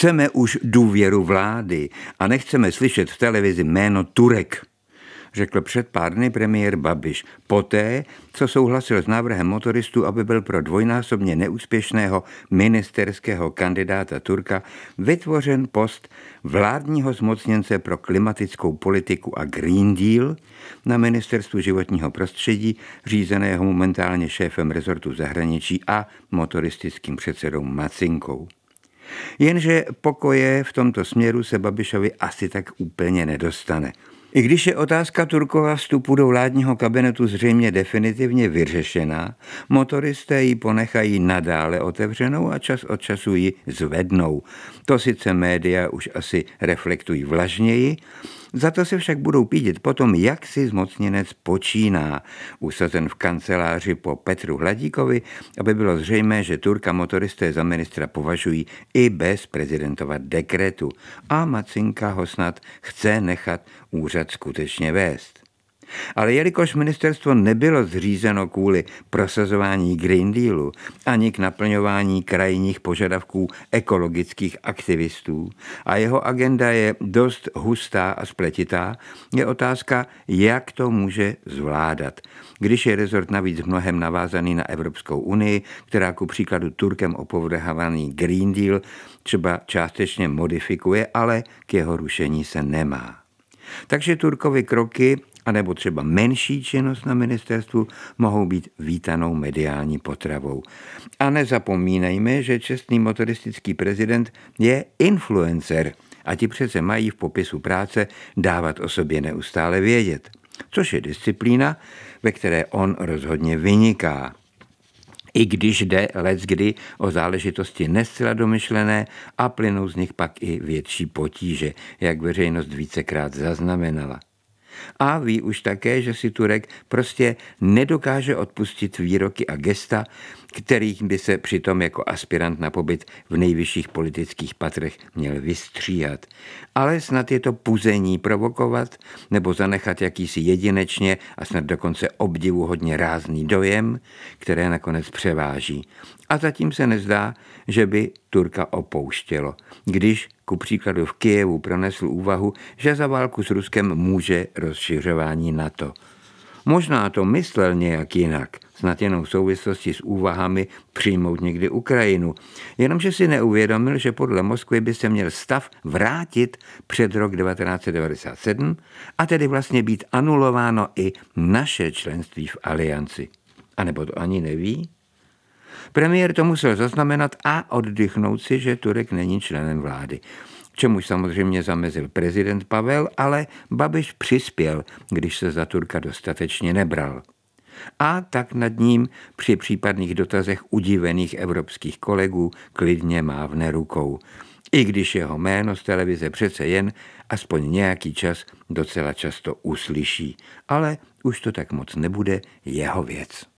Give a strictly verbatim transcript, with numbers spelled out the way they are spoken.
Chceme už důvěru vlády a nechceme slyšet v televizi jméno Turek, řekl před pár dny premiér Babiš, poté, co souhlasil s návrhem motoristů, aby byl pro dvojnásobně neúspěšného ministerského kandidáta Turka vytvořen post vládního zmocněnce pro klimatickou politiku a Green Deal na ministerstvu životního prostředí, řízeného momentálně šéfem rezortu zahraničí a motoristickým předsedou Macinkou. Jenže pokoje v tomto směru se Babišovi asi tak úplně nedostane. I když je otázka Turkova vstupu do vládního kabinetu zřejmě definitivně vyřešená, motoristé ji ponechají nadále otevřenou a čas od času ji zvednou. To sice média už asi reflektují vlažněji, za to se však budou pídit potom, jak si zmocněnec počíná, usazen v kanceláři po Petru Hladíkovi, aby bylo zřejmé, že Turka motoristé za ministra považují i bez prezidentova dekretu a Macinka ho snad chce nechat úřad skutečně vést. Ale jelikož ministerstvo nebylo zřízeno kvůli prosazování Green Dealu ani k naplňování krajních požadavků ekologických aktivistů a jeho agenda je dost hustá a spletitá, je otázka, jak to může zvládat. Když je rezort navíc mnohem navázaný na Evropskou unii, která ku příkladu Turkem opovrhovaný Green Deal třeba částečně modifikuje, ale k jeho rušení se nemá. Takže Turkovy kroky anebo třeba menší činnost na ministerstvu mohou být vítanou mediální potravou. A nezapomínejme, že čestný motoristický prezident je influencer a ti přece mají v popisu práce dávat o sobě neustále vědět, což je disciplína, ve které on rozhodně vyniká. I když jde leckdy o záležitosti nescela domyšlené a plynou z nich pak i větší potíže, jak veřejnost vícekrát zaznamenala. A ví už také, že si Turek prostě nedokáže odpustit výroky a gesta, kterých by se přitom jako aspirant na pobyt v nejvyšších politických patrech měl vystříhat. Ale snad je to puzení provokovat nebo zanechat jakýsi jedinečně a snad dokonce obdivuhodně rázný dojem, které nakonec převáží. A zatím se nezdá, že by Turka opouštělo, když ku příkladu v Kyjevu pronesl úvahu, že za válku s Ruskem může rozšiřování NATO. Možná to myslel nějak jinak, snad jenom v souvislosti s úvahami přijmout někdy Ukrajinu, jenomže si neuvědomil, že podle Moskvy by se měl stav vrátit před rok devatenáct set devadesát sedm a tedy vlastně být anulováno i naše členství v alianci. A nebo to ani neví? Premiér to musel zaznamenat a oddychnout si, že Turek není členem vlády. Čemuž samozřejmě zamezil prezident Pavel, ale Babiš přispěl, když se za Turka dostatečně nebral. A tak nad ním při případných dotazech udivených evropských kolegů klidně mávne rukou. I když jeho jméno z televize přece jen aspoň nějaký čas docela často uslyší. Ale už to tak moc nebude jeho věc.